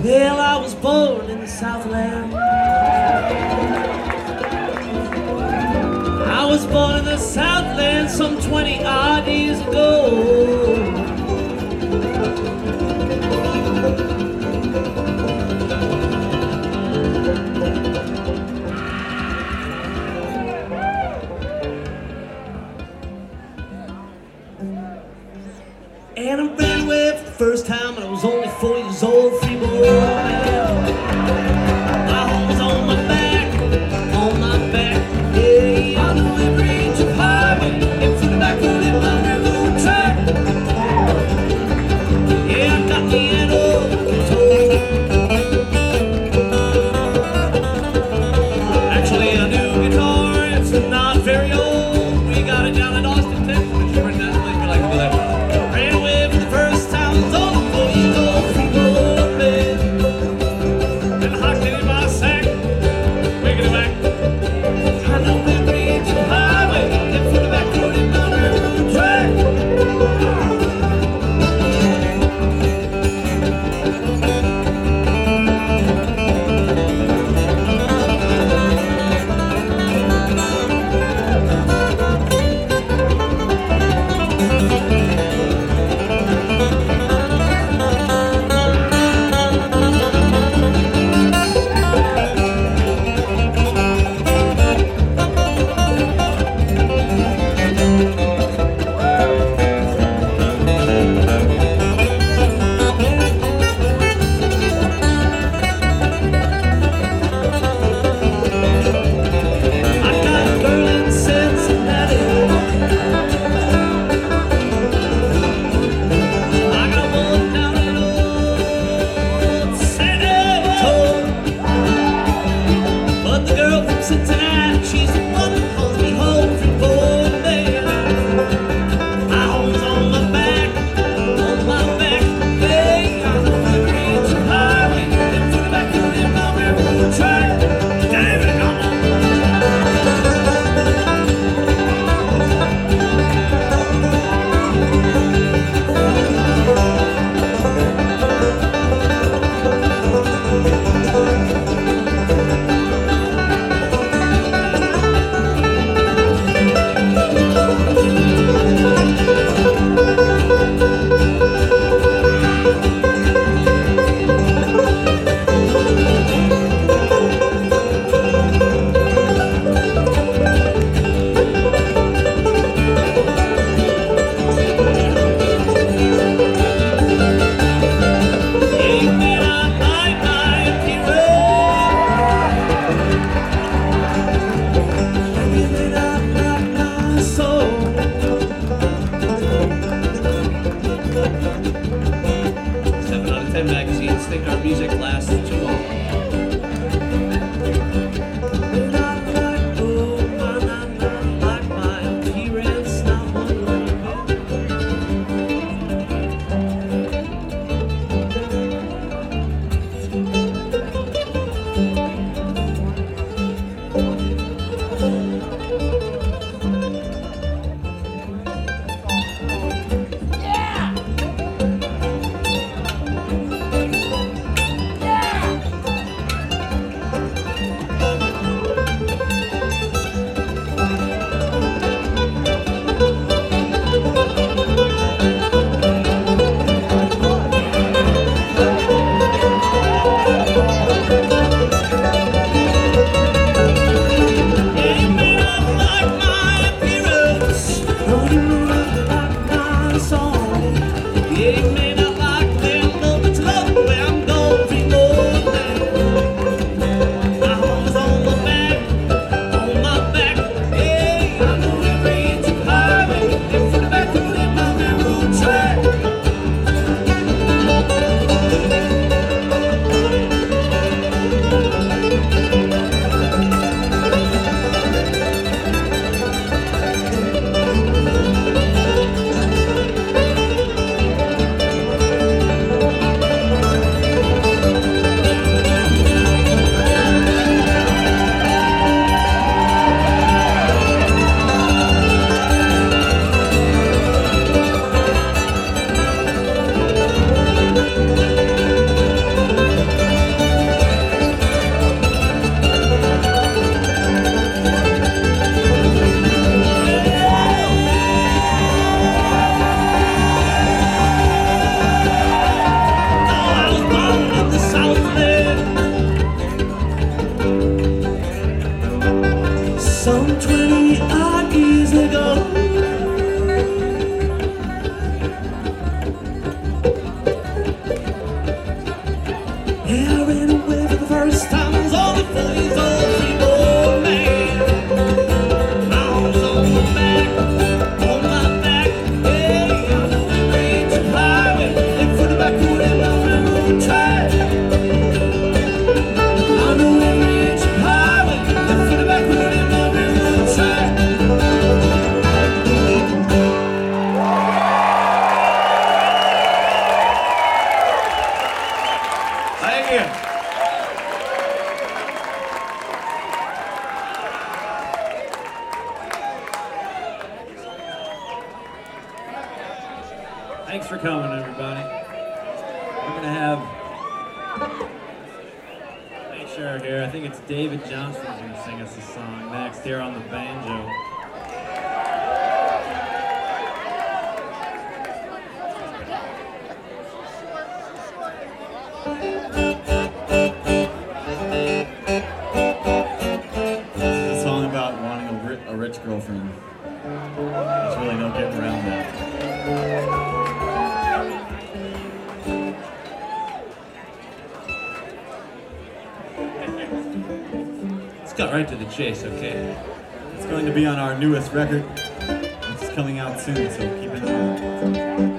Well, I was born in the Southland. I was born in the Southland some 20 odd years ago. And I ran away for the first time when I was only 4 years old, free boy. My home was on my back, yeah. On the every inch of highway, and through the back road in my railroad track. Yeah, I got me an old guitar. Actually, a new guitar, it's not very old. We got it down in Austin, Texas, but you bring that place, we like to go there. Ran away for the first time, I was only 4 years old, free boy, man. And I Thank you. Thanks for coming, everybody. We're gonna have, make sure here, I think it's David Johnston's gonna sing us a song next here on the banjo. It's a song about wanting a rich girlfriend. There's really no getting around that. Let's cut right to the chase, okay? It's going to be on our newest record, which is coming out soon, so keep an eye on it.